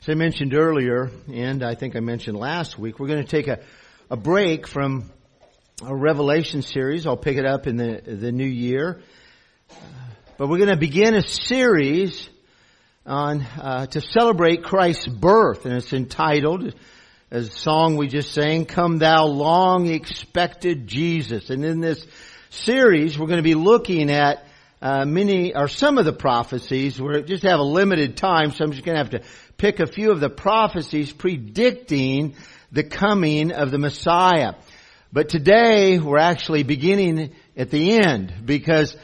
As I mentioned earlier, and I think I mentioned last week, we're going to take a break from our Revelation series. I'll pick it up in the new year. But we're going to begin a series on to celebrate Christ's birth, and it's entitled, as the song we just sang, "Come Thou Long Expected Jesus." And in this series, we're going to be looking at some of the prophecies. We just have a limited time, so I'm just going to have to pick a few of the prophecies predicting the coming of the Messiah. But today we're actually beginning at the end, because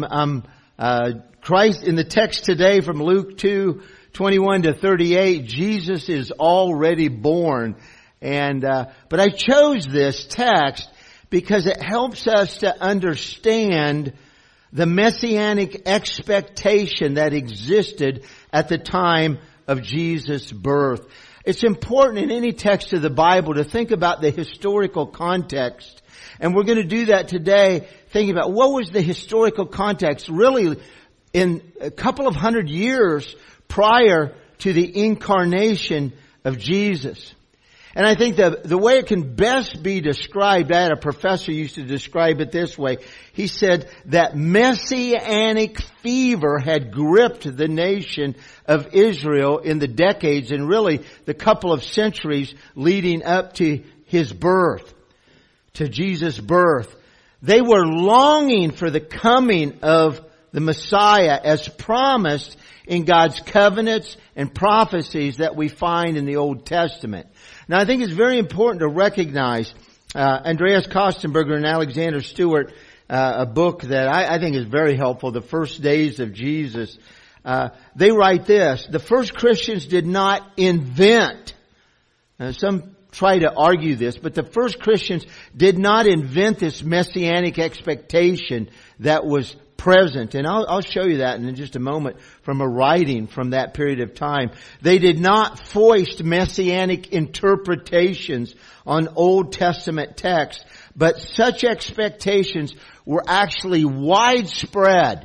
Christ in the text today from Luke 2:21 to 38, Jesus is already born. But I chose this text because it helps us to understand the messianic expectation that existed at the time of Jesus' birth. It's important in any text of the Bible to think about the historical context. And we're going to do that today, thinking about what was the historical context really in a couple of hundred years prior to the incarnation of Jesus. And I think the way it can best be described, I had a professor used to describe it this way. He said that messianic fever had gripped the nation of Israel in the decades and really the couple of centuries leading up to his birth, to Jesus' birth. They were longing for the coming of the Messiah as promised in God's covenants and prophecies that we find in the Old Testament. Now, I think it's very important to recognize Andreas Kostenberger and Alexander Stewart, a book that I think is very helpful, The First Days of Jesus. They write this: the first Christians did not invent, some try to argue this, but the first Christians did not invent this messianic expectation that was present. And I'll show you that in just a moment from a writing from that period of time. They did not foist messianic interpretations on Old Testament texts, but such expectations were actually widespread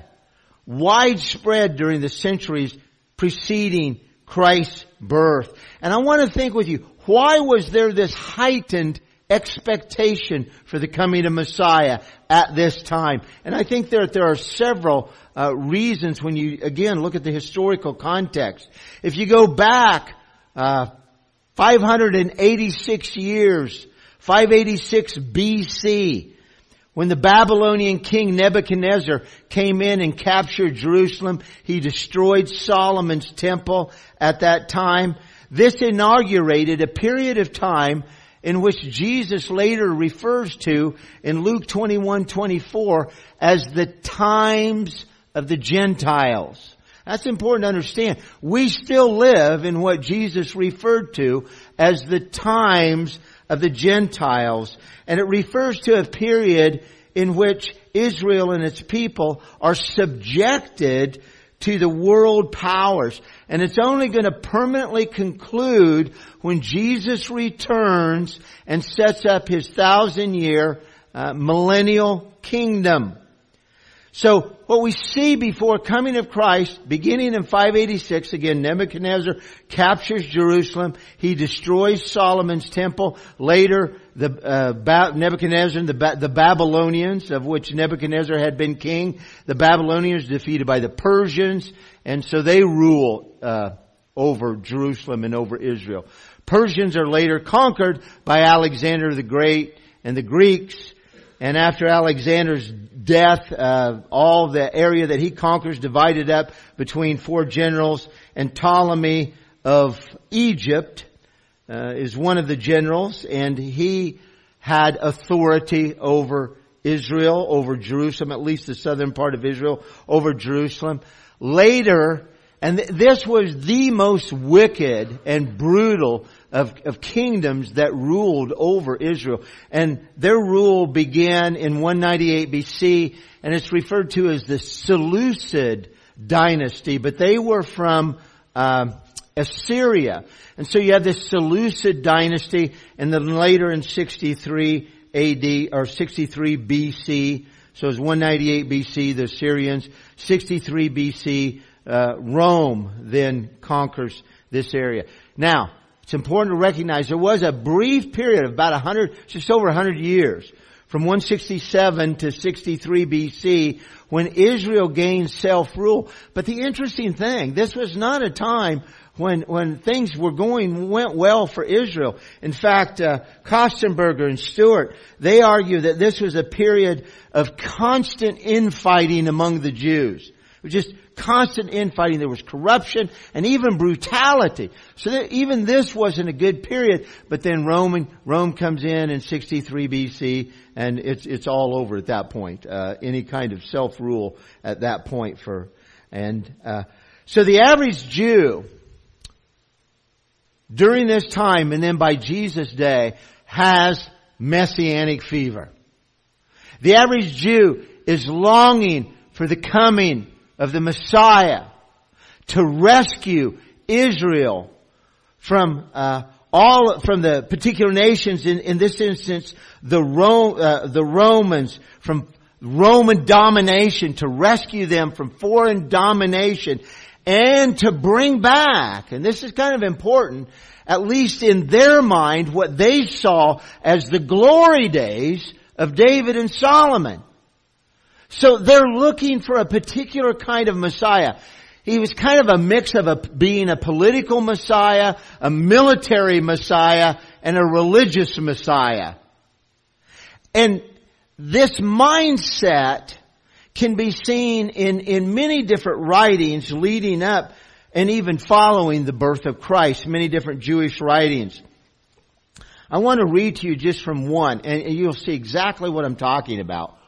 during the centuries preceding Christ's birth. And I want to think with you, why was there this heightened expectation for the coming of Messiah at this time? And I think there are several reasons when you, again, look at the historical context. If you go back 586 years, 586 BC, when the Babylonian king Nebuchadnezzar came in and captured Jerusalem, he destroyed Solomon's temple at that time. This inaugurated a period of time in which Jesus later refers to in Luke 21:24 as the times of the Gentiles. That's important to understand. We still live in what Jesus referred to as the times of the Gentiles. And it refers to a period in which Israel and its people are subjected to the world powers. And it's only going to permanently conclude when Jesus returns and sets up his 1,000-year millennial kingdom. So what we see before coming of Christ, beginning in 586, again, Nebuchadnezzar captures Jerusalem. He destroys Solomon's temple. Later, Nebuchadnezzar and the Babylonians, of which Nebuchadnezzar had been king, the Babylonians defeated by the Persians, and so they rule over Jerusalem and over Israel. Persians are later conquered by Alexander the Great and the Greeks. And after Alexander's death, all the area that he conquers divided up between 4 generals, and Ptolemy of Egypt is one of the generals, and he had authority over Israel, over Jerusalem, at least the southern part of Israel, over Jerusalem. Later, and this was the most wicked and brutal of kingdoms that ruled over Israel. And their rule began in 198 BC, and it's referred to as the Seleucid dynasty. But they were from Assyria. And so you have this Seleucid dynasty, and then later in 63 AD, or 63 BC, so it's 198 BC, the Assyrians, 63 BC, Rome then conquers this area. Now, it's important to recognize there was a brief period of about 100, just over 100 years, from 167 to 63 BC, when Israel gained self-rule. But the interesting thing, this was not a time when things went well for Israel. In fact, Kostenberger and Stewart, they argue that this was a period of constant infighting among the Jews. It was just constant infighting. There was corruption and even brutality. So that even this wasn't a good period. But then Rome comes in 63 BC, and it's all over at that point. Any kind of self-rule at that point so the average Jew during this time, and then by Jesus' day, has messianic fever. The average Jew is longing for the coming of the Messiah to rescue Israel from the particular nations. In this instance, the Romans, from Roman domination, to rescue them from foreign domination, and to bring back, and this is kind of important, at least in their mind, what they saw as the glory days of David and Solomon. So they're looking for a particular kind of Messiah. He was kind of a mix of being a political Messiah, a military Messiah, and a religious Messiah. And this mindset can be seen in many different writings leading up and even following the birth of Christ, many different Jewish writings. I want to read to you just from one, and you'll see exactly what I'm talking about.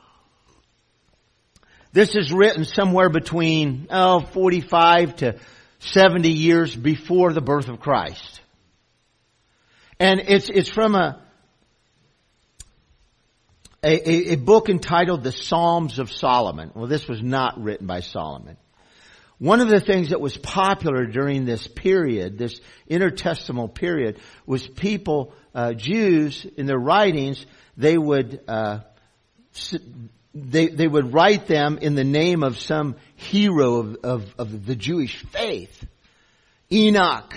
This is written somewhere between 45 to 70 years before the birth of Christ. And it's from a book entitled The Psalms of Solomon. Well, this was not written by Solomon. One of the things that was popular during this period, this intertestamental period, was people, Jews, in their writings, they would write them in the name of some hero of the Jewish faith. Enoch,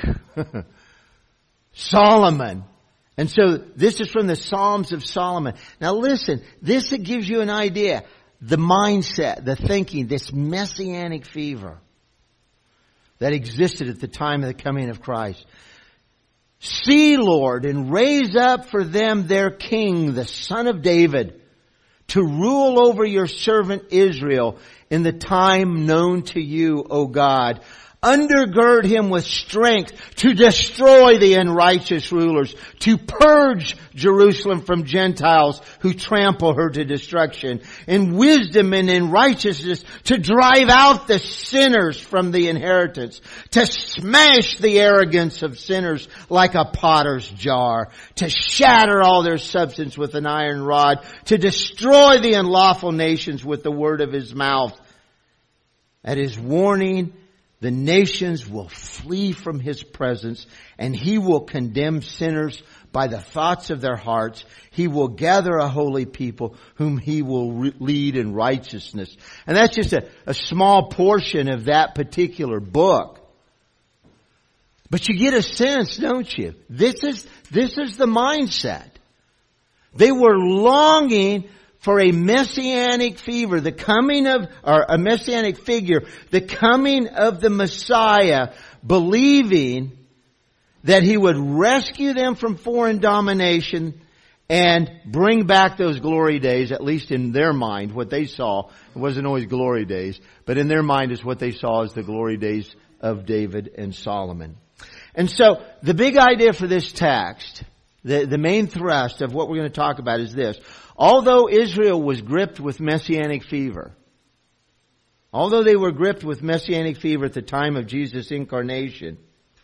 Solomon. And so this is from the Psalms of Solomon. Now listen, this gives you an idea. The mindset, the thinking, this messianic fever that existed at the time of the coming of Christ. See, Lord, and raise up for them their king, the son of David, to rule over your servant Israel in the time known to you, O God. Undergird him with strength to destroy the unrighteous rulers, to purge Jerusalem from Gentiles who trample her to destruction, in wisdom and in righteousness to drive out the sinners from the inheritance, to smash the arrogance of sinners like a potter's jar, to shatter all their substance with an iron rod, to destroy the unlawful nations with the word of his mouth. At his warning, the nations will flee from his presence, and he will condemn sinners by the thoughts of their hearts. He will gather a holy people whom he will lead in righteousness. And that's just a small portion of that particular book. But you get a sense, don't you? This is the mindset. They were longing for a messianic fever, the coming of, or a messianic figure, the coming of the Messiah, believing that he would rescue them from foreign domination and bring back those glory days, at least in their mind, what they saw. It wasn't always glory days, but in their mind is what they saw as the glory days of David and Solomon. And so, the big idea for this text, the main thrust of what we're going to talk about is this. Although Israel was gripped with messianic fever, although they were gripped with messianic fever at the time of Jesus' incarnation,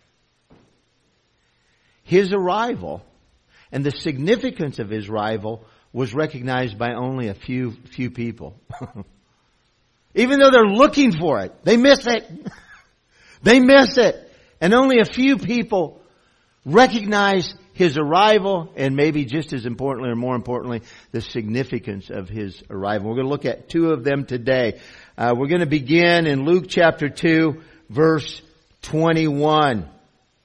his arrival and the significance of his arrival was recognized by only a few people. Even though they're looking for it, they miss it. They miss it. And only a few people recognize his arrival, and maybe just as importantly or more importantly, the significance of his arrival. We're going to look at two of them today. We're going to begin in Luke chapter 2, verse 21.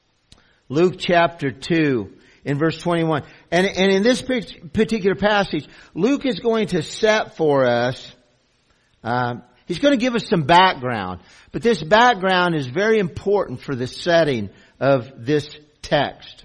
Luke chapter 2 in verse 21. And in this particular passage, Luke is going to set for us, he's going to give us some background. But this background is very important for the setting of this text.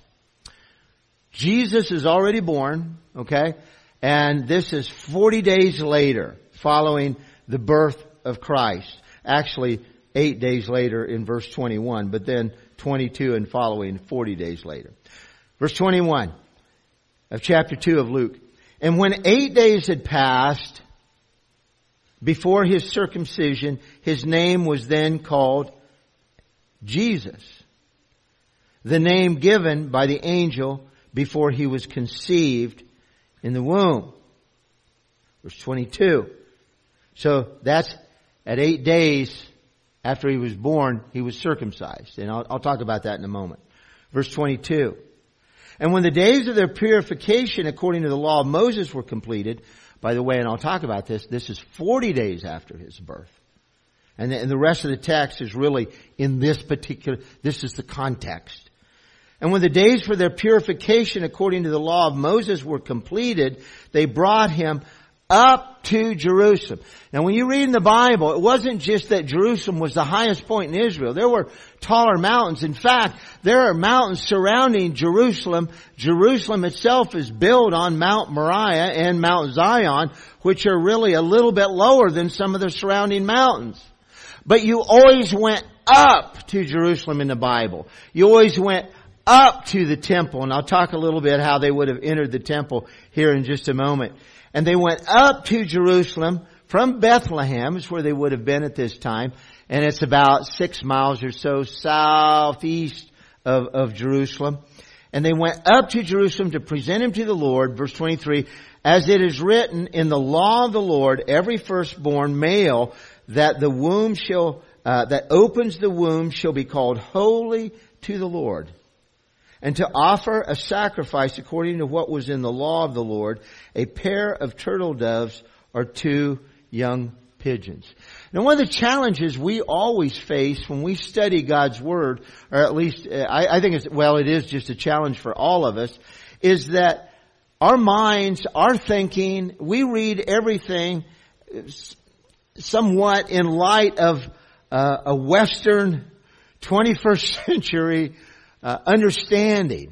Jesus is already born, okay? And this is 40 days later following the birth of Christ. Actually, 8 days later in verse 21, but then 22 and following 40 days later. Verse 21 of chapter 2 of Luke. And when 8 days had passed before his circumcision, his name was then called Jesus, the name given by the angel before he was conceived in the womb. Verse 22. So that's at 8 days after he was born, he was circumcised. And I'll talk about that in a moment. Verse 22. And when the days of their purification according to the law of Moses were completed, by the way, and I'll talk about this is 40 days after his birth. And the rest of the text is really in this is the context. And when the days for their purification according to the law of Moses were completed, they brought him up to Jerusalem. Now when you read in the Bible, it wasn't just that Jerusalem was the highest point in Israel. There were taller mountains. In fact, there are mountains surrounding Jerusalem. Jerusalem itself is built on Mount Moriah and Mount Zion, which are really a little bit lower than some of the surrounding mountains. But you always went up to Jerusalem in the Bible. You always went up to the temple. And I'll talk a little bit how they would have entered the temple here in just a moment. And they went up to Jerusalem from Bethlehem, is where they would have been at this time. And it's about 6 miles or so southeast of Jerusalem. And they went up to Jerusalem to present him to the Lord. Verse 23, as it is written in the law of the Lord, every firstborn male that the womb that opens the womb shall be called holy to the Lord. And to offer a sacrifice according to what was in the law of the Lord, a pair of turtle doves or 2 young pigeons. Now one of the challenges we always face when we study God's Word, or at least I think it is just a challenge for all of us, is that our minds, our thinking, we read everything somewhat in light of a Western 21st century understanding.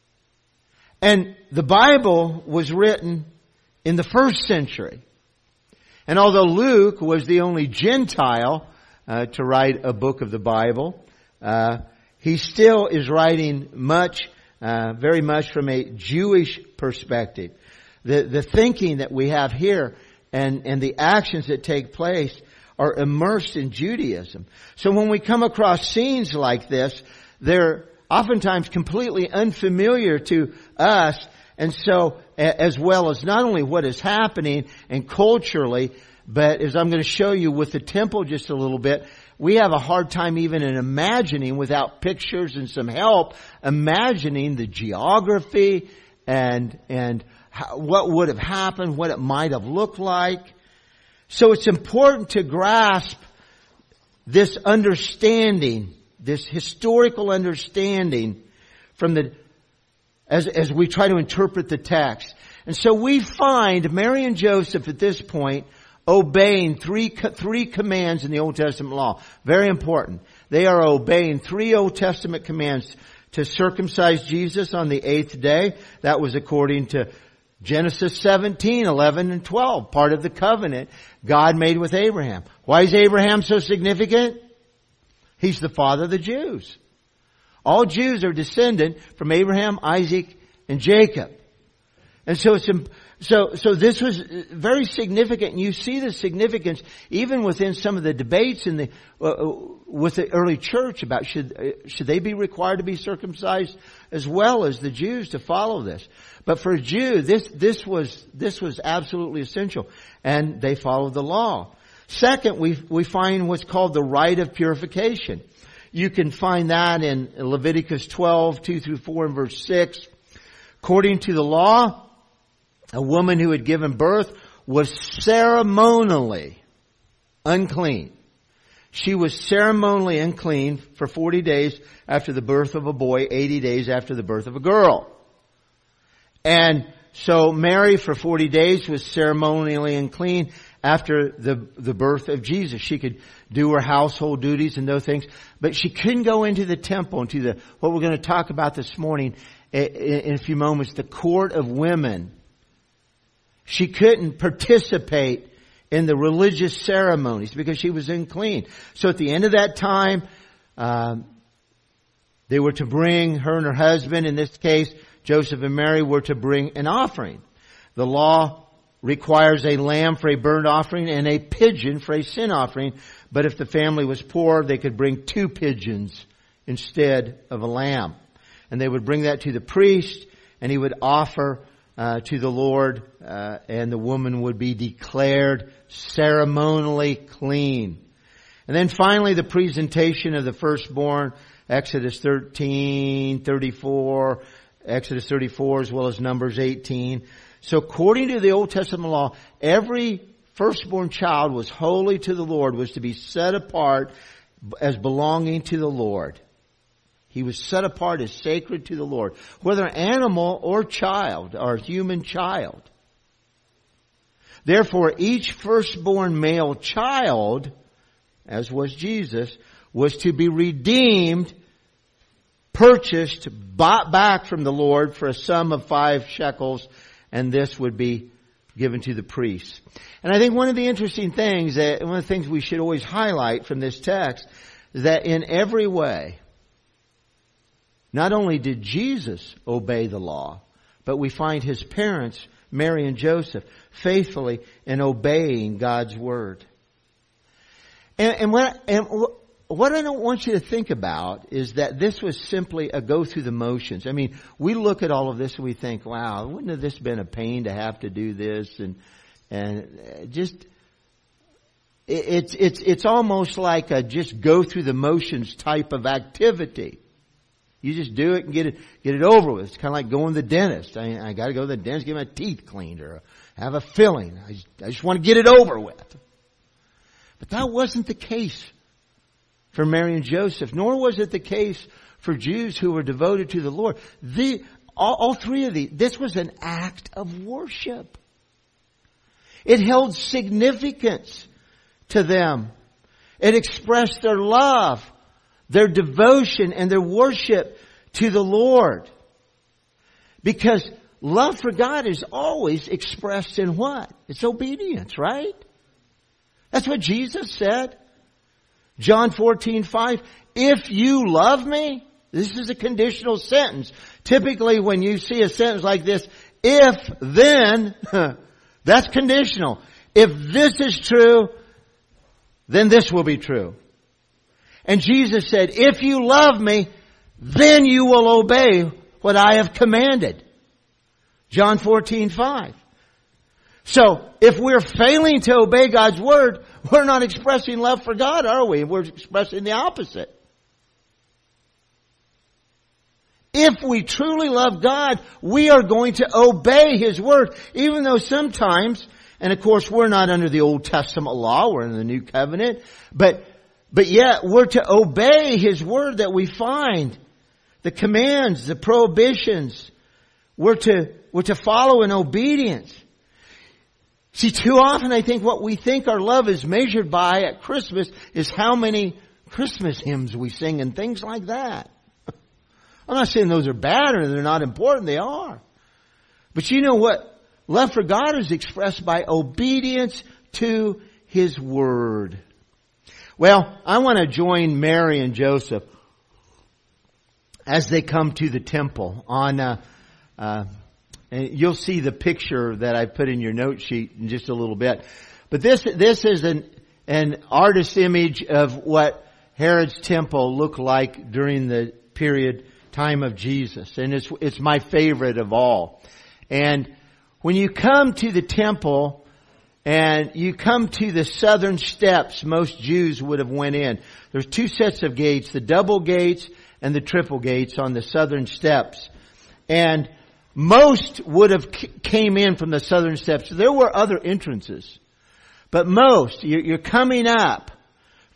And the Bible was written in the 1st century. And although Luke was the only Gentile to write a book of the Bible, he still is writing very much from a Jewish perspective. The thinking that we have here and the actions that take place are immersed in Judaism. So when we come across scenes like this, they're oftentimes completely unfamiliar to us, and so as well as not only what is happening and culturally, but as I'm going to show you with the temple just a little bit, we have a hard time even in imagining, without pictures and some help, imagining the geography and what would have happened, what it might have looked like. So it's important to grasp this understanding, this historical understanding as we try to interpret the text. And so we find Mary and Joseph at this point obeying three commands in the Old Testament law. Very important. They are obeying 3 Old Testament commands to circumcise Jesus on the 8th day. That was according to Genesis 17, 11, and 12, part of the covenant God made with Abraham. Why is Abraham so significant? He's the father of the Jews. All Jews are descended from Abraham, Isaac, and Jacob. And so this was very significant. And you see the significance even within some of the debates with the early church about should they be required to be circumcised as well as the Jews to follow this. But for a Jew, this was absolutely essential, and they followed the law. Second, we find what's called the rite of purification. You can find that in Leviticus 12, 2 through 4 and verse 6. According to the law, a woman who had given birth was ceremonially unclean. She was ceremonially unclean for 40 days after the birth of a boy, 80 days after the birth of a girl. And so Mary for 40 days was ceremonially unclean after the birth of Jesus. She could do her household duties and those things, but she couldn't go into the temple, into what we're going to talk about this morning in a few moments, the court of women. She couldn't participate in the religious ceremonies because she was unclean. So at the end of that time, they were to bring, her and her husband, in this case, Joseph and Mary, were to bring an offering. The law requires a lamb for a burnt offering and a pigeon for a sin offering. But if the family was poor, they could bring 2 pigeons instead of a lamb. And they would bring that to the priest, and he would offer to the Lord, and the woman would be declared ceremonially clean. And then finally, the presentation of the firstborn, Exodus 13:34, Exodus 34, as well as Numbers 18. So according to the Old Testament law, every firstborn child was holy to the Lord, was to be set apart as belonging to the Lord. He was set apart as sacred to the Lord, whether animal or child, or human child. Therefore, each firstborn male child, as was Jesus, was to be redeemed, purchased, bought back from the Lord for a sum of 5 shekels, and this would be given to the priests. And I think one of the interesting things, one of the things we should always highlight from this text, is that in every way, not only did Jesus obey the law, but we find his parents, Mary and Joseph, faithfully in obeying God's word. And what I don't want you to think about is that this was simply a go through the motions. I mean, we look at all of this and we think, wow, wouldn't have this been a pain to have to do this? And just, it's almost like a just go through the motions type of activity. You just do it and get it over with. It's kind of like going to the dentist. I got to go to the dentist, get my teeth cleaned or have a filling. I just want to get it over with. But that wasn't the case for Mary and Joseph, nor was it the case for Jews who were devoted to the Lord. All 3 of these, this was an act of worship. It held significance to them. It expressed their love, their devotion, and their worship to the Lord. Because love for God is always expressed in what? It's obedience, right? That's what Jesus said. John 14:5, if you love me, this is a conditional sentence. Typically when you see a sentence like this, if then, that's conditional. If this is true, then this will be true. And Jesus said, if you love me, then you will obey what I have commanded. John 14:5. So, if we're failing to obey God's word, we're not expressing love for God, are we? We're expressing the opposite. If we truly love God, we are going to obey his word, even though sometimes, and of course we're not under the Old Testament law, we're in the New Covenant, but yet we're to obey his word that we find. The commands, the prohibitions, we're to follow in obedience. See, too often I think what we think our love is measured by at Christmas is how many Christmas hymns we sing and things like that. I'm not saying those are bad or they're not important. They are. But you know what? Love for God is expressed by obedience to his word. Well, I want to join Mary and Joseph as they come to the temple on and you'll see the picture that I put in your note sheet in just a little bit. But this is an artist's image of what Herod's temple looked like during the time of Jesus. And it's my favorite of all. And when you come to the temple and you come to the southern steps, most Jews would have went in. There's 2 sets of gates, the double gates and the triple gates on the southern steps. And most would have came in from the southern steps. There were other entrances. But most, you're coming up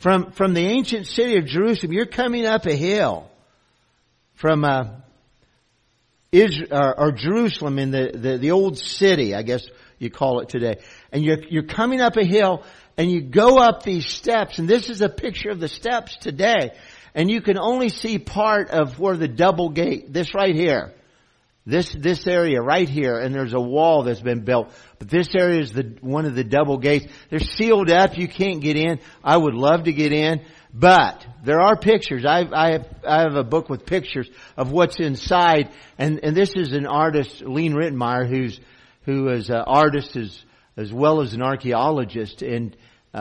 From the ancient city of Jerusalem, you're coming up a hill from Israel, or Jerusalem in the old city, I guess you call it today. And you're coming up a hill and you go up these steps, and this is a picture of the steps today. And you can only see part of where the double gate, this right here. This area right here, and there's a wall that's been built. But this area is one of the double gates. They're sealed up. You can't get in. I would love to get in, but there are pictures. I have a book with pictures of what's inside, and this is an artist, Lean Rittenmeyer, who is an artist as well as an archaeologist, and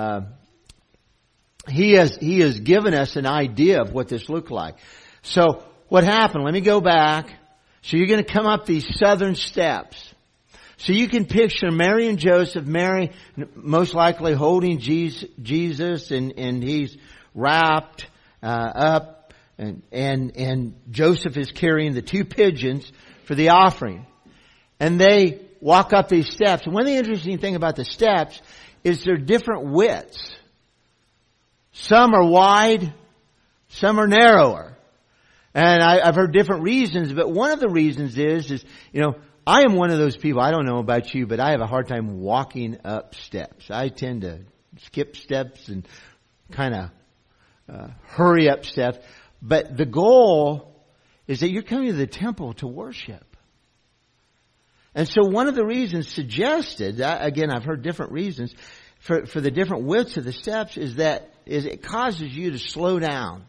he has given us an idea of what this looked like. So what happened? Let me go back. So you're going to come up these southern steps. So you can picture Mary and Joseph, Mary most likely holding Jesus, and he's wrapped up, and Joseph is carrying the 2 pigeons for the offering. And they walk up these steps. And one of the interesting thing about the steps is they're different widths. Some are wide, some are narrower. And I've heard different reasons, but one of the reasons is, I am one of those people, I don't know about you, but I have a hard time walking up steps. I tend to skip steps and kind of hurry up steps. But the goal is that you're coming to the temple to worship. And so one of the reasons suggested, again, I've heard different reasons, for the different widths of the steps is it causes you to slow down.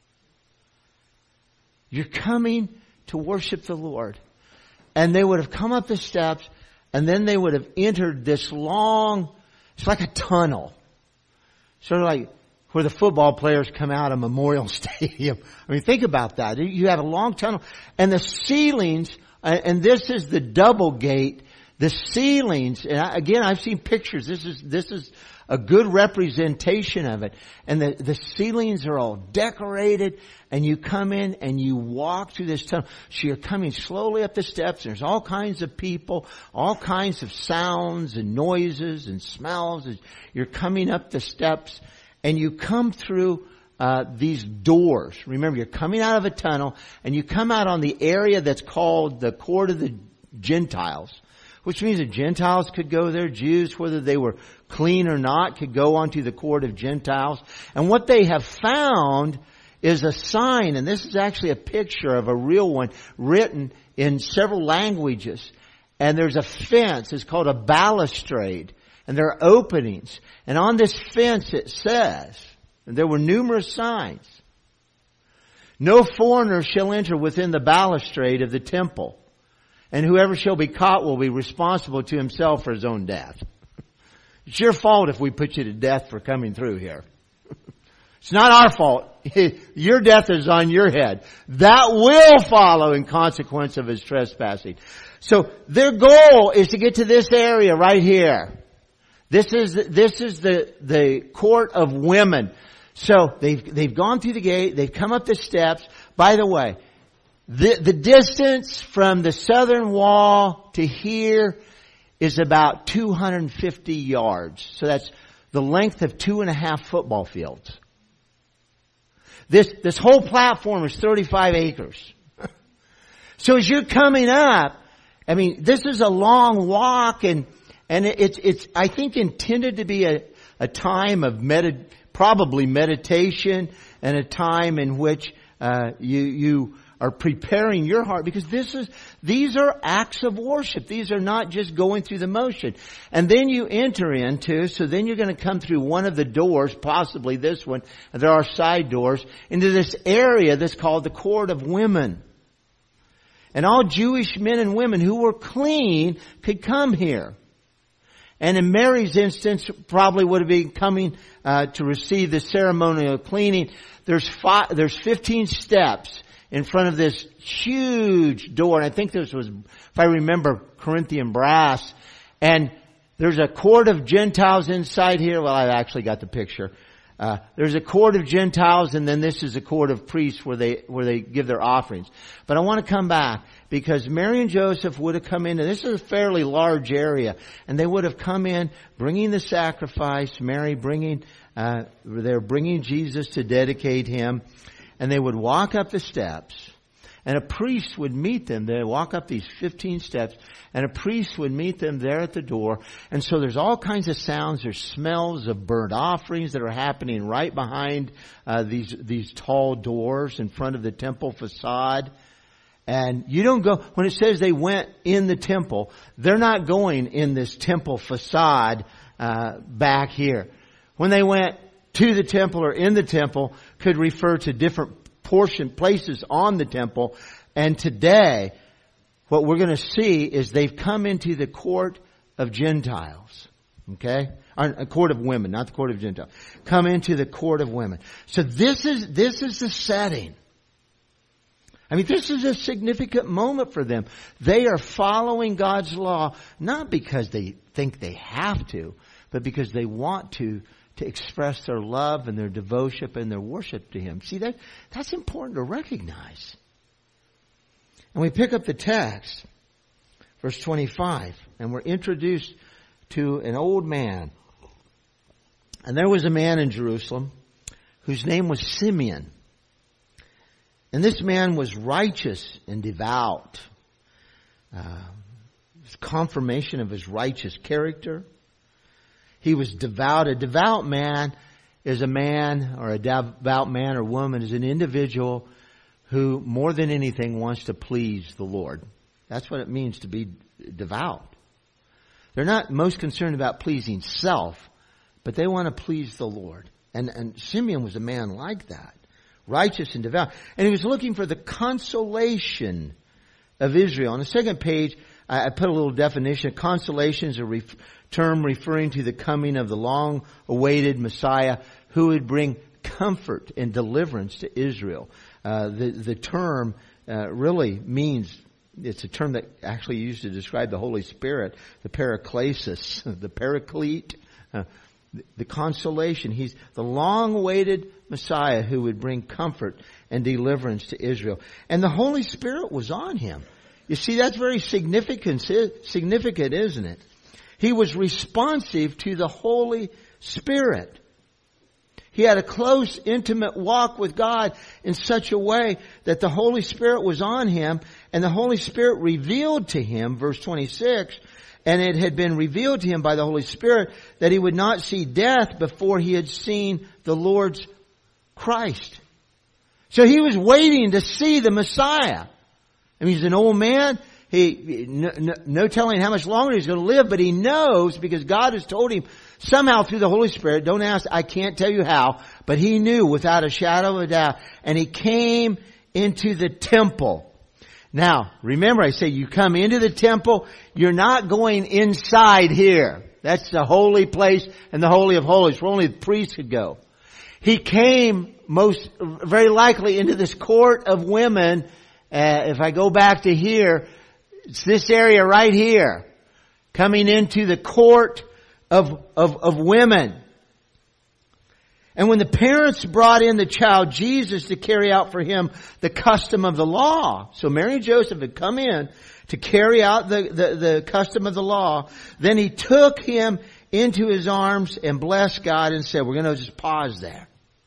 You're coming to worship the Lord. And they would have come up the steps, and then they would have entered this long, it's like a tunnel. Sort of like where the football players come out of Memorial Stadium. I mean, think about that. You have a long tunnel. And the ceilings, and this is the double gate, the ceilings, and again, I've seen pictures. This is a good representation of it. And the ceilings are all decorated, and you come in and you walk through this tunnel. So you're coming slowly up the steps. There's all kinds of people, all kinds of sounds and noises and smells. You're coming up the steps, and you come through these doors. Remember, you're coming out of a tunnel, and you come out on the area that's called the court of the Gentiles. Which means that Gentiles could go there. Jews, whether they were clean or not, could go onto the court of Gentiles. And what they have found is a sign, and this is actually a picture of a real one, written in several languages. And there's a fence. It's called a balustrade. And there are openings. And on this fence it says, and there were numerous signs, "No foreigner shall enter within the balustrade of the temple. And whoever shall be caught will be responsible to himself for his own death." It's your fault if we put you to death for coming through here. It's not our fault. Your death is on your head. That will follow in consequence of his trespassing. So their goal is to get to this area right here. This is the court of women. So they've gone through the gate. They've come up the steps. By the way, the distance from the southern wall to here is about 250 yards. So that's the length of 2.5 football fields. This whole platform is 35 acres. So as you're coming up, I mean, this is a long walk, and it's I think intended to be a time of probably meditation, and a time in which you are preparing your heart, because these are acts of worship. These are not just going through the motion. And then you enter so then you're going to come through one of the doors, possibly this one, and there are side doors, into this area that's called the court of women. And all Jewish men and women who were clean could come here. And in Mary's instance, probably would have been coming to receive the ceremonial cleaning. There's 15 steps in front of this huge door. And I think this was, if I remember, Corinthian brass. And there's a court of Gentiles inside here. Well, I've actually got the picture. There's a court of Gentiles, and then this is a court of priests where they give their offerings. But I want to come back, because Mary and Joseph would have come in, and this is a fairly large area, and they would have come in bringing the sacrifice, Mary bringing They're bringing Jesus to dedicate him. And they would walk up the steps. And a priest would meet them. They'd walk up these 15 steps. And a priest would meet them there at the door. And so there's all kinds of sounds. There's smells of burnt offerings that are happening right behind these tall doors in front of the temple facade. And you don't go, when it says they went in the temple, they're not going in this temple facade back here. When they went to the temple or in the temple could refer to different places on the temple. And today, what we're going to see is they've come into the court of Gentiles. Okay? A court of women, not the court of Gentiles. Come into the court of women. So this is the setting. I mean, this is a significant moment for them. They are following God's law, not because they think they have to, but because they want to express their love and their devotion and their worship to Him. See, that's important to recognize. And we pick up the text, verse 25, and we're introduced to an old man. And there was a man in Jerusalem whose name was Simeon. And this man was righteous and devout. Confirmation of his righteous character. He was devout. A devout man is a man, or a devout man or woman is an individual who more than anything wants to please the Lord. That's what it means to be devout. They're not most concerned about pleasing self, but they want to please the Lord. And Simeon was a man like that. Righteous and devout. And he was looking for the consolation of Israel. On the second page, I put a little definition. Consolation is a term referring to the coming of the long-awaited Messiah who would bring comfort and deliverance to Israel. The term really means, it's a term that actually used to describe the Holy Spirit, the paraklesis, the paraclete, the consolation. He's the long-awaited Messiah who would bring comfort and deliverance to Israel. And the Holy Spirit was on him. You see, that's very significant, isn't it? He was responsive to the Holy Spirit. He had a close, intimate walk with God in such a way that the Holy Spirit was on him, and the Holy Spirit revealed to him, verse 26, and it had been revealed to him by the Holy Spirit that he would not see death before he had seen the Lord's Christ. So he was waiting to see the Messiah. I mean, he's an old man. No telling how much longer he's going to live, but he knows because God has told him somehow through the Holy Spirit. Don't ask, I can't tell you how, but he knew without a shadow of a doubt. And he came into the temple. Now, remember I say you come into the temple, you're not going inside here. That's the holy place and the Holy of Holies where only the priests could go. He came very likely into this court of women. If I go back to here, it's this area right here. Coming into the court of women. And when the parents brought in the child Jesus to carry out for him the custom of the law. So Mary and Joseph had come in to carry out the custom of the law. Then he took him into his arms and blessed God and said, we're going to just pause there.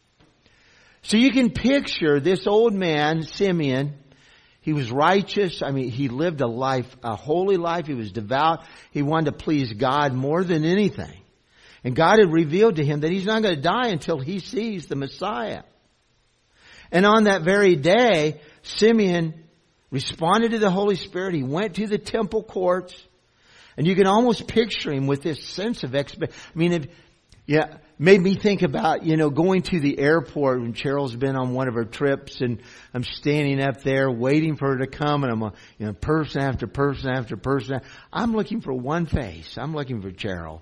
So you can picture this old man, Simeon. He was righteous. I mean, he lived a holy life. He was devout. He wanted to please God more than anything. And God had revealed to him that he's not going to die until he sees the Messiah. And on that very day, Simeon responded to the Holy Spirit. He went to the temple courts. And you can almost picture him with this sense of expectation. I mean, made me think about, going to the airport when Cheryl's been on one of her trips and I'm standing up there waiting for her to come and I'm person after person after person. I'm looking for one face. I'm looking for Cheryl.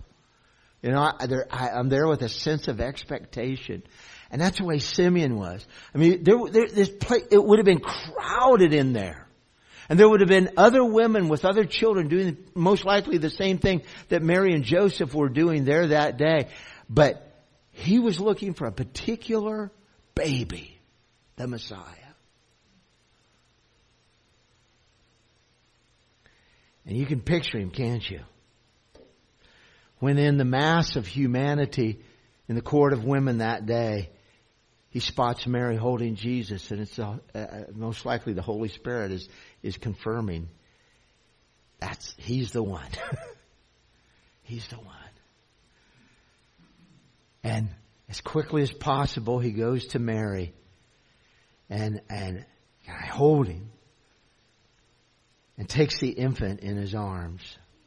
I'm there with a sense of expectation. And that's the way Simeon was. I mean, it would have been crowded in there. And there would have been other women with other children doing most likely the same thing that Mary and Joseph were doing there that day. But he was looking for a particular baby, the Messiah. And you can picture him, can't you? When in the mass of humanity, in the court of women that day, he spots Mary holding Jesus, and it's most likely the Holy Spirit is confirming he's the one. He's the one. And as quickly as possible, he goes to Mary and I hold him and takes the infant in his arms.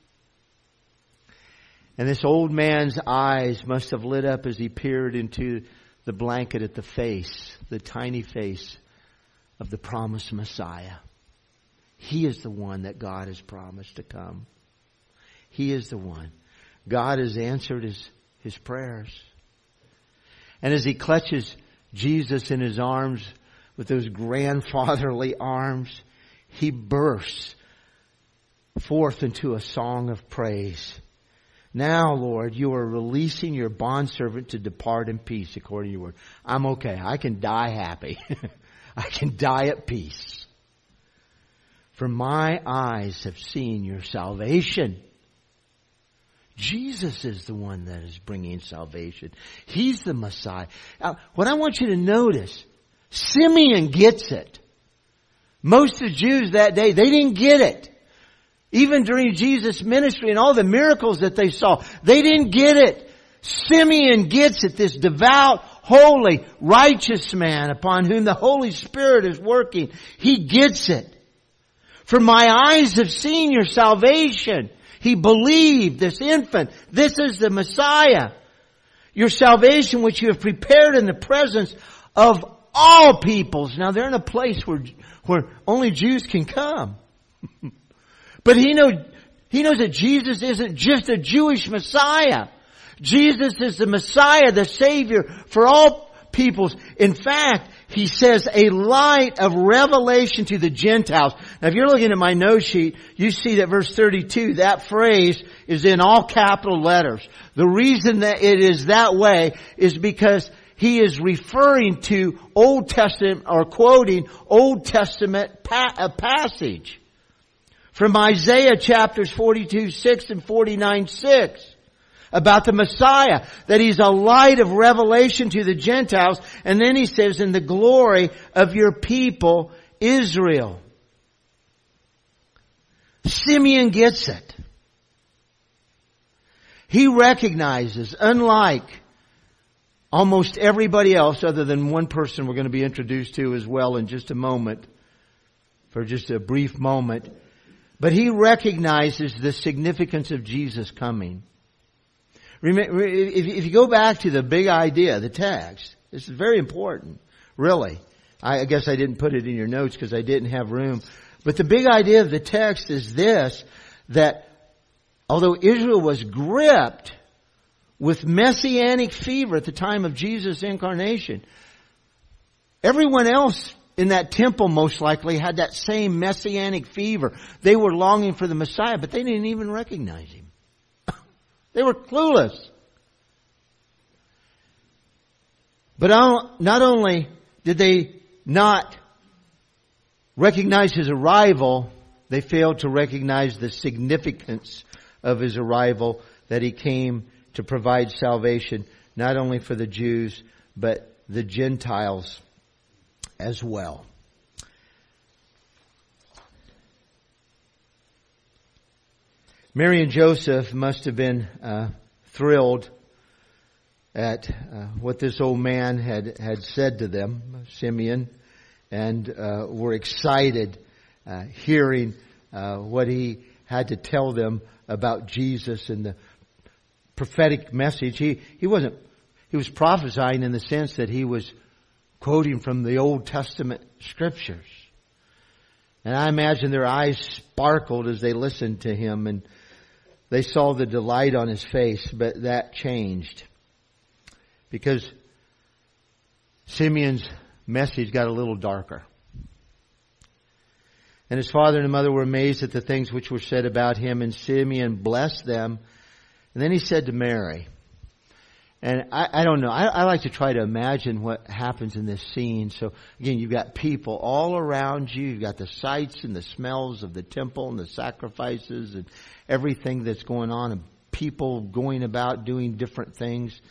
And this old man's eyes must have lit up as he peered into the blanket at the tiny face of the promised Messiah. He is the one that God has promised to come. He is the one. God has answered his prayers. And as he clutches Jesus in his arms with those grandfatherly arms, he bursts forth into a song of praise. Now, Lord, you are releasing your bondservant to depart in peace according to your word. I'm okay. I can die happy. I can die at peace. For my eyes have seen your salvation. Jesus is the one that is bringing salvation. He's the Messiah. Now, what I want you to notice, Simeon gets it. Most of the Jews that day, they didn't get it. Even during Jesus' ministry and all the miracles that they saw, they didn't get it. Simeon gets it, this devout, holy, righteous man upon whom the Holy Spirit is working. He gets it. For my eyes have seen your salvation. He believed this infant. This is the Messiah. Your salvation which you have prepared in the presence of all peoples. Now they're in a place where only Jews can come. But he knows that Jesus isn't just a Jewish Messiah. Jesus is the Messiah, the Savior for all peoples. In fact, he says a light of revelation to the Gentiles. Now if you're looking at my note sheet, you see that verse 32, that phrase is in all capital letters. The reason that it is that way is because he is referring to Old Testament or quoting Old Testament a passage. From Isaiah chapters 42:6 and 49:6 about the Messiah, that he's a light of revelation to the Gentiles. And then he says, in the glory of your people, Israel. Simeon gets it. He recognizes, unlike almost everybody else other than one person we're going to be introduced to as well in just a moment, for just a brief moment, but he recognizes the significance of Jesus coming. Remember, if you go back to the big idea, the text, this is very important, really. I guess I didn't put it in your notes because I didn't have room. But the big idea of the text is this, that although Israel was gripped with messianic fever at the time of Jesus' incarnation, everyone else in that temple most likely had that same messianic fever. They were longing for the Messiah, but they didn't even recognize him. They were clueless. But not only did they not recognize his arrival, they failed to recognize the significance of his arrival, that he came to provide salvation not only for the Jews, but the Gentiles as well. Mary and Joseph must have been thrilled at what this old man had said to them, Simeon, and were excited hearing what he had to tell them about Jesus and the prophetic message. He was prophesying in the sense that he was quoting from the Old Testament scriptures. And I imagine their eyes sparkled as they listened to him, and they saw the delight on his face, but that changed because Simeon's message got a little darker. And his father and mother were amazed at the things which were said about him, and Simeon blessed them. And then he said to Mary, and I don't know, I like to try to imagine what happens in this scene. So again, you've got people all around you. You've got the sights and the smells of the temple and the sacrifices and everything that's going on, and people going about doing different things.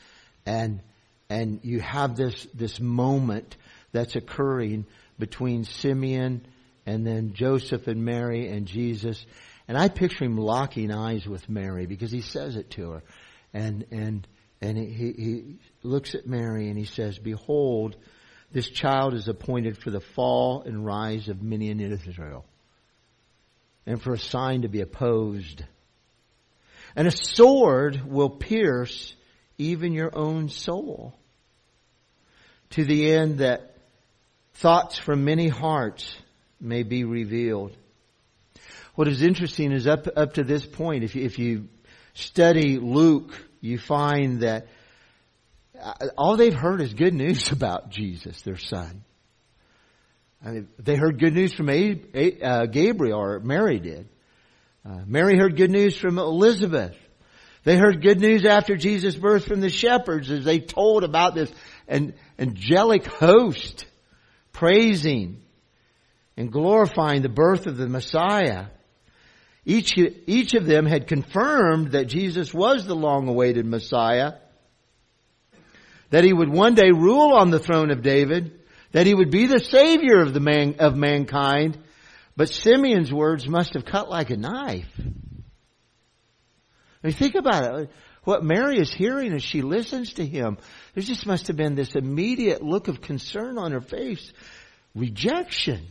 And you have this moment that's occurring between Simeon and then Joseph and Mary and Jesus. And I picture him locking eyes with Mary because he says it to her. And he looks at Mary and he says, "Behold, this child is appointed for the fall and rise of many in Israel, and for a sign to be opposed. And a sword will pierce even your own soul, to the end that thoughts from many hearts may be revealed." What is interesting is up to this point, if you study Luke, you find that all they've heard is good news about Jesus, their son. I mean, they heard good news from Gabriel, or Mary did. Mary heard good news from Elizabeth. They heard good news after Jesus' birth from the shepherds as they told about this angelic host praising and glorifying the birth of the Messiah. Each of them had confirmed that Jesus was the long-awaited Messiah, that He would one day rule on the throne of David, that He would be the Savior of mankind. But Simeon's words must have cut like a knife. I mean, think about it. What Mary is hearing as she listens to Him, there just must have been this immediate look of concern on her face. Rejection.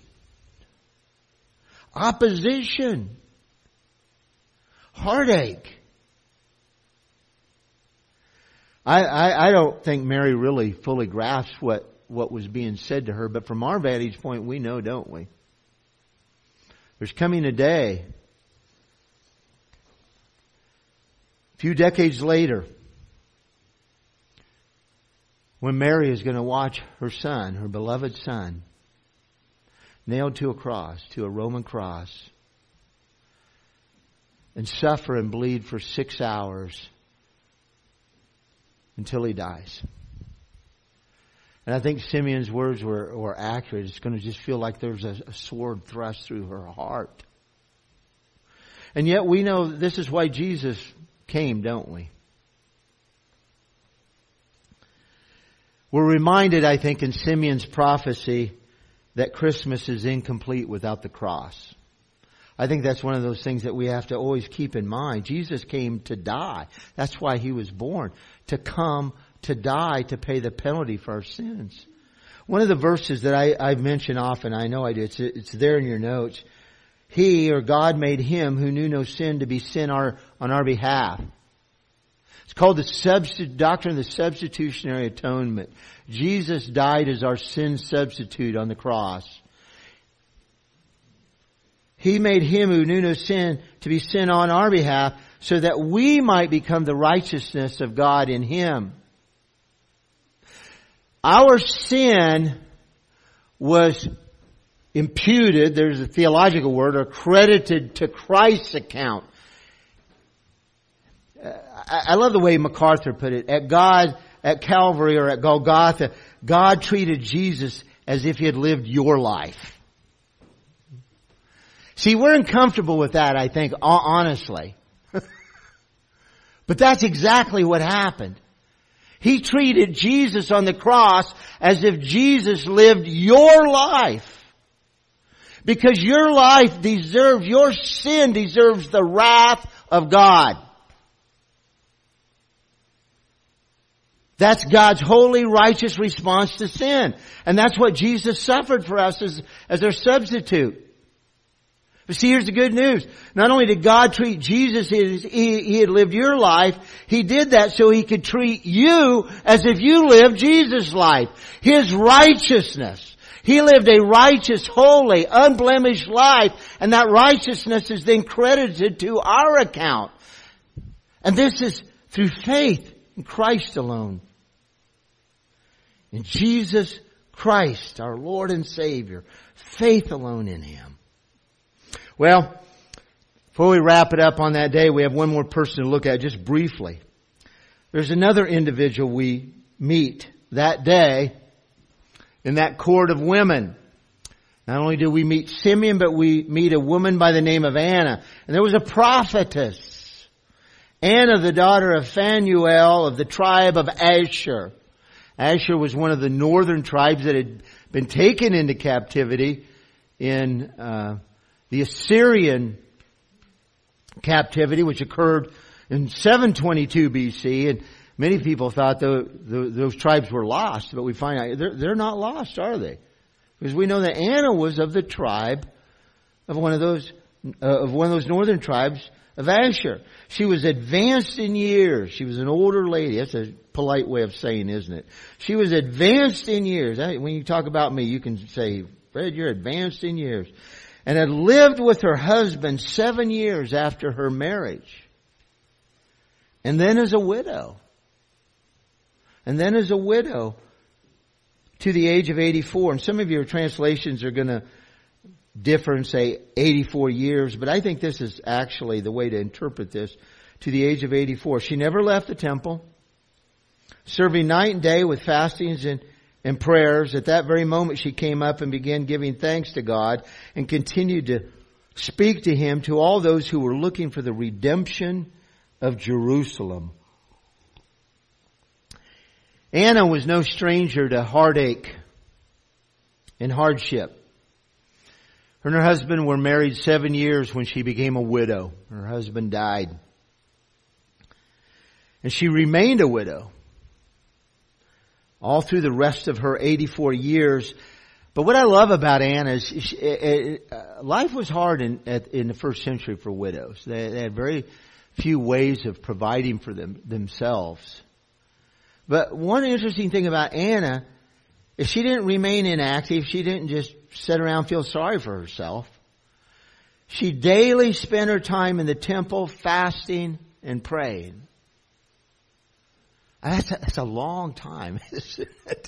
Opposition. Heartache. I don't think Mary really fully grasped what was being said to her, but from our vantage point, we know, don't we? There's coming a day, a few decades later, when Mary is going to watch her son, her beloved son, nailed to a cross, to a Roman cross, and suffer and bleed for 6 hours until he dies. And I think Simeon's words were accurate. It's going to just feel like there's a sword thrust through her heart. And yet we know this is why Jesus came, don't we? We're reminded, I think, in Simeon's prophecy that Christmas is incomplete without the cross. I think that's one of those things that we have to always keep in mind. Jesus came to die. That's why He was born. To come, to die, to pay the penalty for our sins. One of the verses that I've mentioned often, I know I do, it's there in your notes. He, or God, made Him who knew no sin to be sin on our behalf. It's called the doctrine of the substitutionary atonement. Jesus died as our sin substitute on the cross. He made Him who knew no sin to be sin on our behalf, so that we might become the righteousness of God in Him. Our sin was imputed, there's a theological word, or credited to Christ's account. I love the way MacArthur put it. At Calvary or at Golgotha, God treated Jesus as if He had lived your life. See, we're uncomfortable with that, I think, honestly. But that's exactly what happened. He treated Jesus on the cross as if Jesus lived your life. Because your life deserves, your sin deserves the wrath of God. That's God's holy, righteous response to sin. And that's what Jesus suffered for us as our substitute. But see, here's the good news. Not only did God treat Jesus as He had lived your life, He did that so He could treat you as if you lived Jesus' life. His righteousness. He lived a righteous, holy, unblemished life, and that righteousness is then credited to our account. And this is through faith in Christ alone. In Jesus Christ, our Lord and Savior. Faith alone in Him. Well, before we wrap it up on that day, we have one more person to look at just briefly. There's another individual we meet that day in that court of women. Not only do we meet Simeon, but we meet a woman by the name of Anna. And there was a prophetess. Anna, the daughter of Phanuel of the tribe of Asher. Asher was one of the northern tribes that had been taken into captivity in the Assyrian captivity, which occurred in 722 BC. And many people thought those tribes were lost, but we find out they're not lost, are they? Because we know that Anna was of the tribe of one of those northern tribes of Asher. She was advanced in years. She was an older lady. That's a polite way of saying, isn't it? She was advanced in years. When you talk about me, you can say, Fred, you're advanced in years. And had lived with her husband 7 years after her marriage. And then as a widow. To the age of 84. And some of your translations are going to differ and say 84 years. But I think this is actually the way to interpret this. To the age of 84. She never left the temple. Serving night and day with fastings and prayers. At that very moment she came up and began giving thanks to God. And continued to speak to Him, to all those who were looking for the redemption of Jerusalem. Anna was no stranger to heartache and hardship. Her and her husband were married 7 years when she became a widow. Her husband died. And she remained a widow all through the rest of her 84 years. But what I love about Anna is life was hard in the first century for widows. They had very few ways of providing for themselves. But one interesting thing about Anna is she didn't remain inactive. She didn't just sit around and feel sorry for herself. She daily spent her time in the temple fasting and praying. That's a long time, isn't it?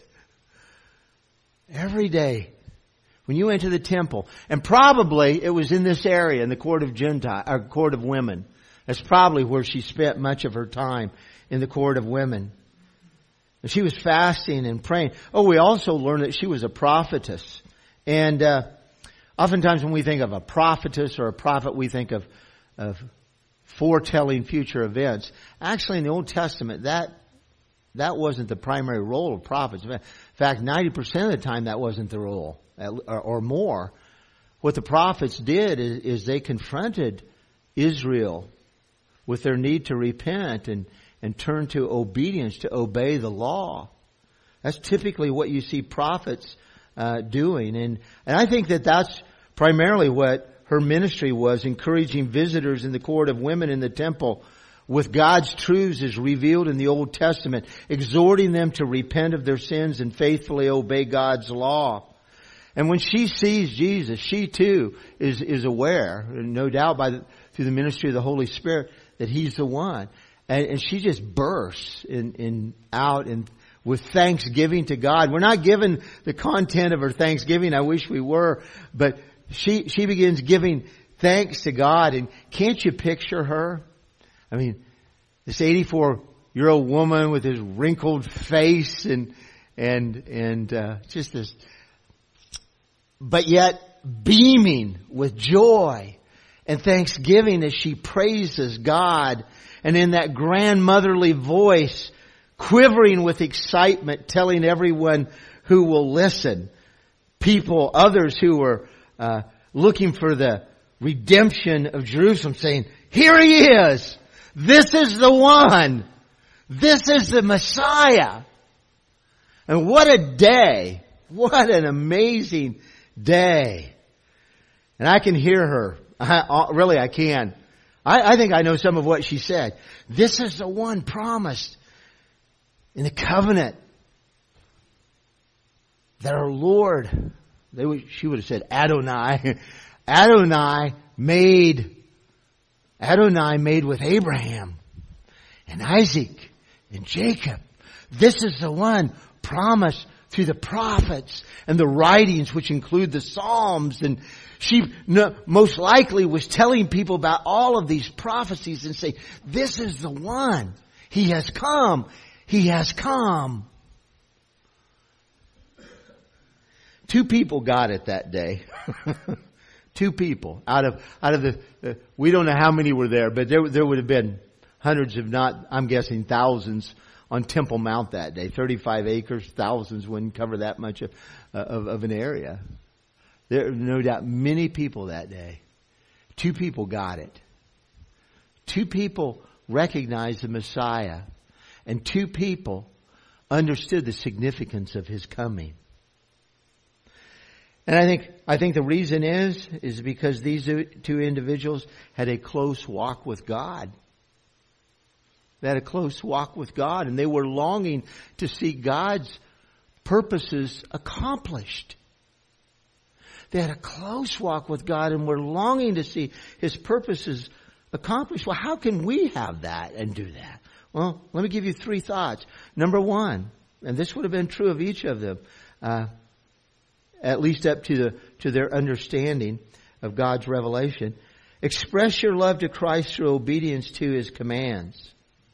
Every day. When you went to the temple. And probably it was in this area, in the court of women. That's probably where she spent much of her time, in the court of women. And she was fasting and praying. Oh, we also learned that she was a prophetess. And oftentimes when we think of a prophetess or a prophet, we think of foretelling future events. Actually, in the Old Testament, that wasn't the primary role of prophets. In fact, 90% of the time that wasn't the role, or more. What the prophets did is they confronted Israel with their need to repent and turn to obedience, to obey the law. That's typically what you see prophets doing. And I think that's primarily what her ministry was, encouraging visitors in the court of women in the temple with God's truths as revealed in the Old Testament, exhorting them to repent of their sins and faithfully obey God's law. And when she sees Jesus, she too is aware, no doubt through the ministry of the Holy Spirit, that He's the one. And she just bursts out with thanksgiving to God. We're not given the content of her thanksgiving. I wish we were. But she begins giving thanks to God. And can't you picture her? I mean, this 84-year-old woman with this wrinkled face and just this, but yet beaming with joy and thanksgiving as she praises God. And in that grandmotherly voice, quivering with excitement, telling everyone who will listen, others who were looking for the redemption of Jerusalem, saying, here He is! This is the one! This is the Messiah! And what a day! What an amazing day! And I can hear her. I can. I think I know some of what she said. This is the one promised in the covenant that our Lord, she would have said Adonai, Adonai made with Abraham and Isaac and Jacob. This is the one promised through the prophets and the writings, which include the Psalms. And she most likely was telling people about all of these prophecies and say, this is the one. He has come. He has come. 2 people got it that day. 2 people out of the, we don't know how many were there, but there would have been hundreds, if not, I'm guessing thousands on Temple Mount that day. 35 acres, thousands wouldn't cover that much of an area. There are no doubt many people that day. 2 people got it. 2 people recognized the Messiah. And 2 people understood the significance of His coming. And I think the reason is because these 2 individuals had a close walk with God. They had a close walk with God, and they were longing to see God's purposes accomplished. They had a close walk with God and were longing to see His purposes accomplished. Well, how can we have that and do that? Well, let me give you 3 thoughts. Number 1, and this would have been true of each of them, at least up to their understanding of God's revelation. Express your love to Christ through obedience to His commands.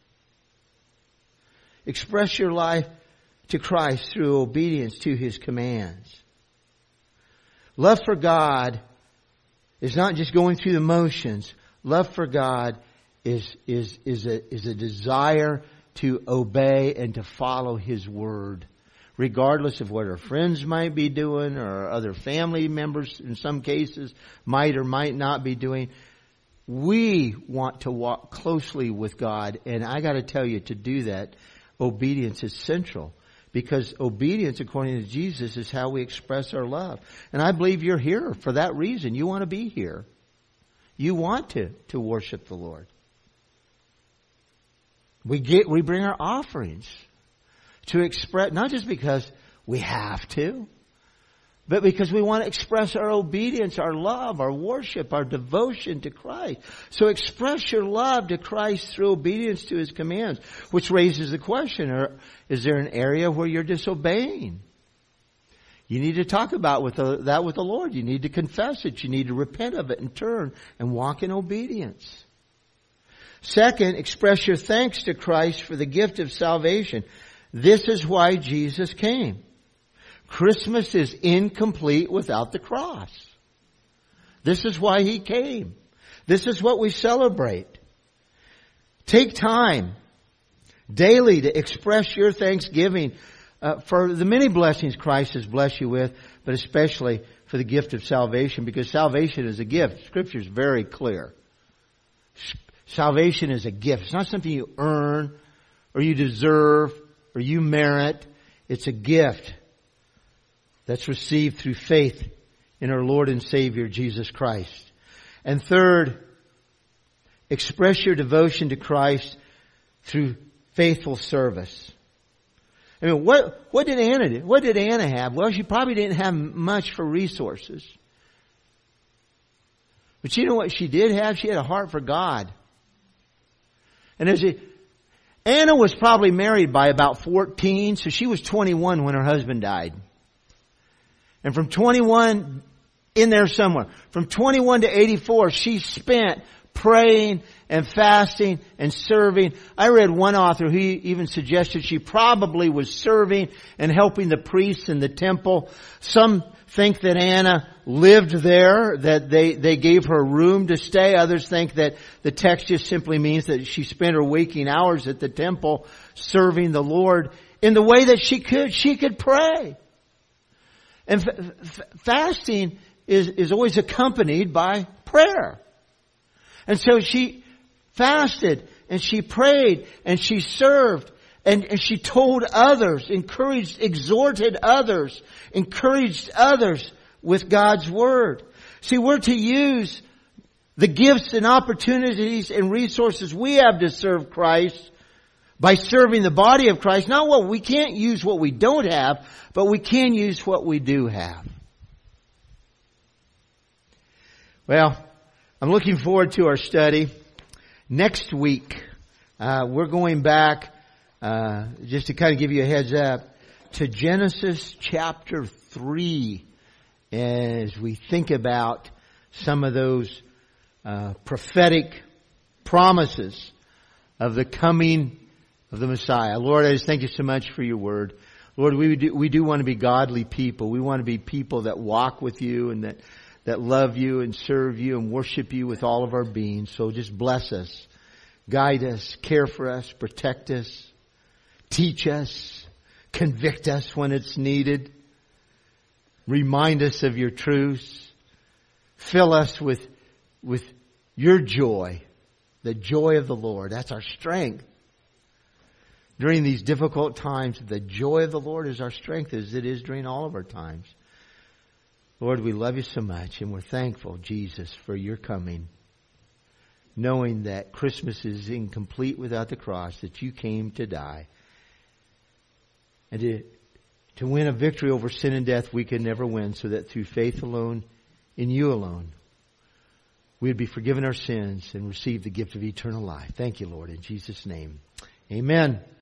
Express your life to Christ through obedience to His commands. Love for God is not just going through the motions. Love for God is a desire to obey and to follow His word, regardless of what our friends might be doing or other family members in some cases might or might not be doing. We want to walk closely with God, and I got to tell you, to do that, obedience is central. Because obedience, according to Jesus, is how we express our love. And I believe you're here for that reason. You want to be here. You want to worship the Lord. We bring our offerings to express, not just because we have to, but because we want to express our obedience, our love, our worship, our devotion to Christ. So express your love to Christ through obedience to His commands, which raises the question, is there an area where you're disobeying? You need to talk about that with the Lord. You need to confess it. You need to repent of it and turn and walk in obedience. Second, express your thanks to Christ for the gift of salvation. This is why Jesus came. Christmas is incomplete without the cross. This is why He came. This is what we celebrate. Take time daily to express your thanksgiving for the many blessings Christ has blessed you with, but especially for the gift of salvation, because salvation is a gift. Scripture is very clear. Salvation is a gift. It's not something you earn or you deserve or you merit. It's a gift that's received through faith in our Lord and Savior, Jesus Christ. And third, express your devotion to Christ through faithful service. I mean, what did Anna do? What did Anna have? Well, she probably didn't have much for resources. But you know what she did have? She had a heart for God. And Anna was probably married by about 14, so she was 21 when her husband died. And from 21, in there somewhere, from 21 to 84, she spent praying and fasting and serving. I read one author who even suggested she probably was serving and helping the priests in the temple. Some think that Anna lived there, that they gave her room to stay. Others think that the text just simply means that she spent her waking hours at the temple serving the Lord in the way that she could. She could pray. And fasting is always accompanied by prayer. And so she fasted and she prayed and she served and she told others, encouraged, exhorted others, encouraged others with God's Word. See, we're to use the gifts and opportunities and resources we have to serve Christ by serving the body of Christ. Not what we can't use what we don't have, but we can use what we do have. Well, I'm looking forward to our study. Next week, we're going back, just to kind of give you a heads up, to Genesis chapter 3 as we think about some of those prophetic promises of the coming of the Messiah. Lord, I just thank you so much for your word. Lord, we do want to be godly people. We want to be people that walk with you and that love you and serve you and worship you with all of our being. So just bless us Guide us, care for us, protect us, teach us, convict us when it's needed. Remind us of your truths. Fill us with your joy, the joy of the Lord. That's our strength. During these difficult times, the joy of the Lord is our strength, as it is during all of our times. Lord, we love you so much, and we're thankful, Jesus, for your coming. Knowing that Christmas is incomplete without the cross, that you came to die. And to win a victory over sin and death we could never win, so that through faith alone, in you alone, we would be forgiven our sins and receive the gift of eternal life. Thank you, Lord, in Jesus' name. Amen.